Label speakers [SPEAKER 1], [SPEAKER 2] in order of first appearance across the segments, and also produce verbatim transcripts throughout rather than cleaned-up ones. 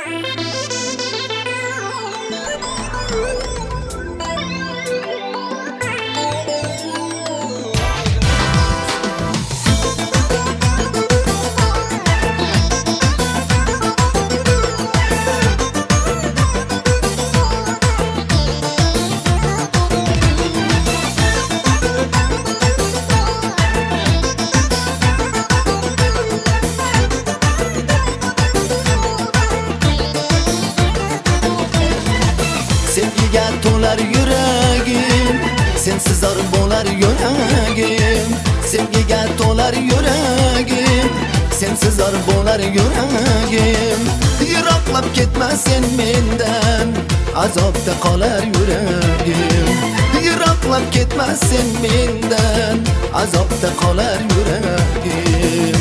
[SPEAKER 1] Sevgiga to'lar yuragim, sensiz zor bo'lar yuragim. Sevgiga to'lar yuragim, sensiz zor bo'lar yuragim. Yiroqlab ketma sen mendan, azobda qolar yuragim. Yiroqlab ketma sen mendan, azobda qolar yuragim.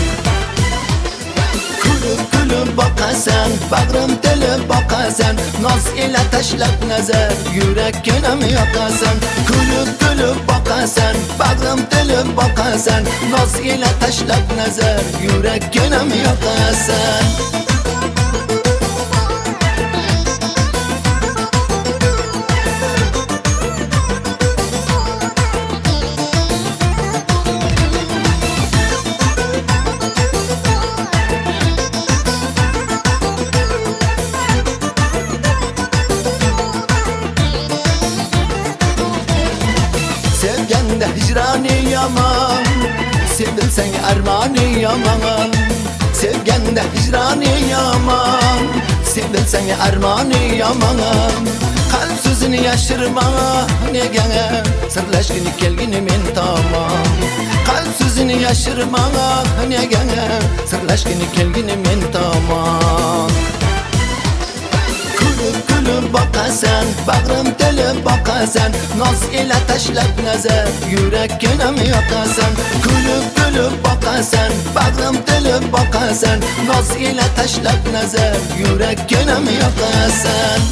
[SPEAKER 1] Kulib kulib boqasan, bag'rim tilib boqasan, noz ila tashlab nazar, yurakkanam yoqasan. Kulib kulib boqasan, bag'rim tilib boqasan, noz ila tashlab nazar, yurakkanam yoqasan. Sevganda hicrani yaman, sevilsang armani yaman. Sevganda hicrani yaman, sevilsang armani yaman. Qalb so'zini yashirma, nega sirlashgini kelgini men tomon. Qalb so'zini yashirma, nega sirlashgini kelgini men tomon. Kulib kulib boqasan, bag'rim tilib boqasan, noz ila tashlab nazar, yurakkanam yoqasan. Kulib kulib boqasan, bag'rim tilib boqasan, noz ila tashlab nazar, yurakkanam yoqasan.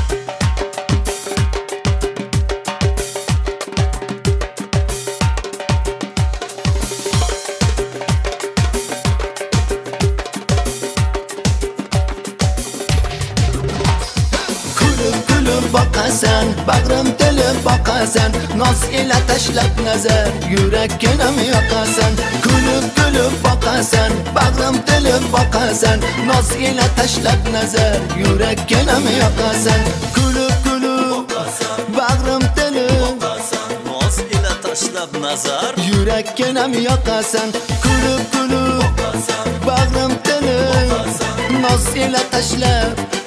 [SPEAKER 1] Boqasan, bag'rim tilib boqasan, noz ila tashlab nazar, yurakkanam yoqasan. Kulib kulib boqasan, bag'rim tilib boqasan, noz ila tashlab nazar, yurakkanam yoqasan. Kulib kulib boqasan, bag'rim tilib boqasan, noz ila tashlab nazar, yurakkanam yoqasan. Kulib kulib boqasan, bag'rim tilib boqasan, noz ila tashlab